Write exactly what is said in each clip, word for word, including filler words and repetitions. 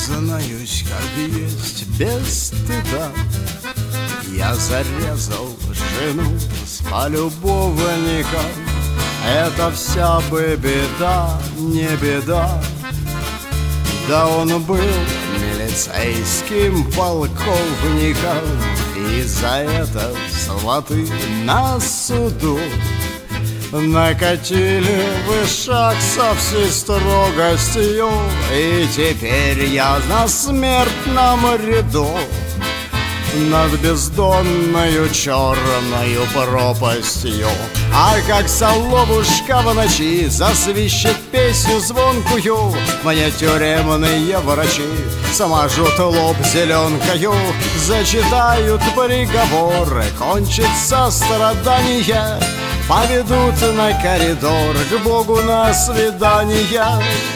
Признаюсь, как есть, без стыда, я зарезал жену с полюбовником. Это вся бы беда, не беда. Да он был милицейским полковником, и за это сваты на суду накатили вышаг со всей строгостью. И теперь я на смертном ряду над бездонною черною пропастью. А как соловушка в ночи засвищет песню звонкую, мне тюремные врачи смажут лоб зеленкою, зачитают приговоры, кончится страдание, поведут на коридор к Богу на свидание.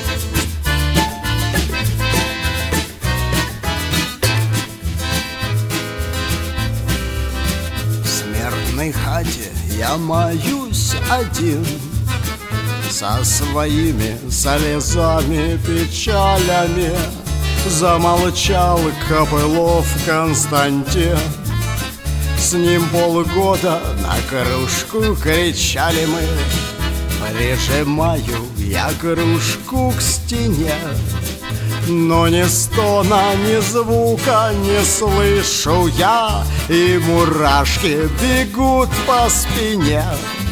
В смертной хате я маюсь один со своими слезами, печалями. Замолчал Копылов Константин, с ним полгода на кружку кричали мы. Прижимаю я кружку к стене, но ни стона, ни звука не слышу я, и мурашки бегут по спине.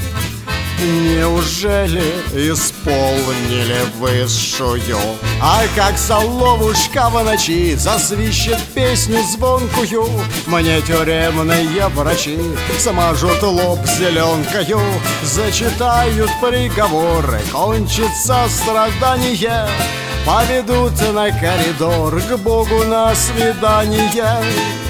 Неужели исполнили высшую? А как соловушка в ночи засвищет песню звонкую, мне тюремные врачи смажут лоб зеленкою, зачитают приговоры, кончится страдание, поведут на коридор к Богу на свидание.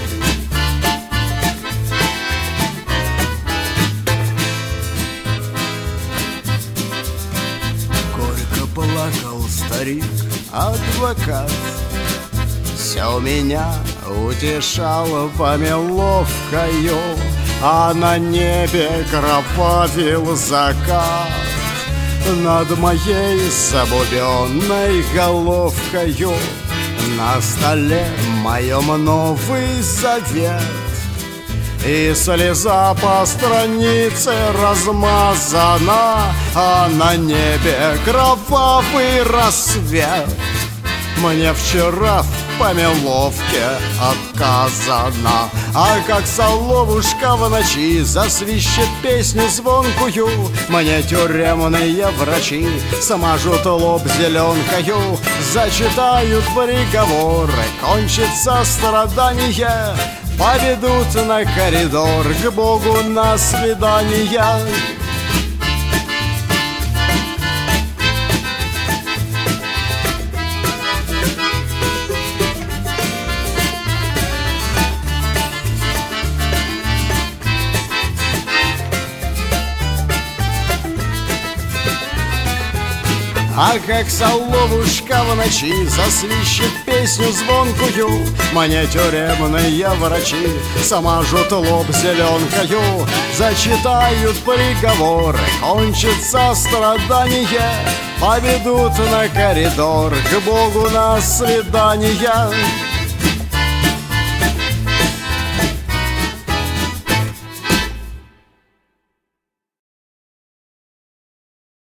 Плакал старик-адвокат, все меня утешало помиловкою, а на небе кровавил закат над моей забубенной головкою. На столе моем Новый Завет, и слеза по странице размазана, а на небе кровавый рассвет. Мне вчера в помиловке отказано, а как соловушка в ночи засвищет песню звонкую, мне тюремные врачи смажут лоб зеленкою, зачитают приговоры, кончится страдание, поведут на коридор к Богу на свидание. А как соловушка в ночи засвищет песню звонкую, мне тюремные врачи смажут лоб зеленкою, зачитают приговоры, кончится страдание, поведут на коридор к Богу на свидание.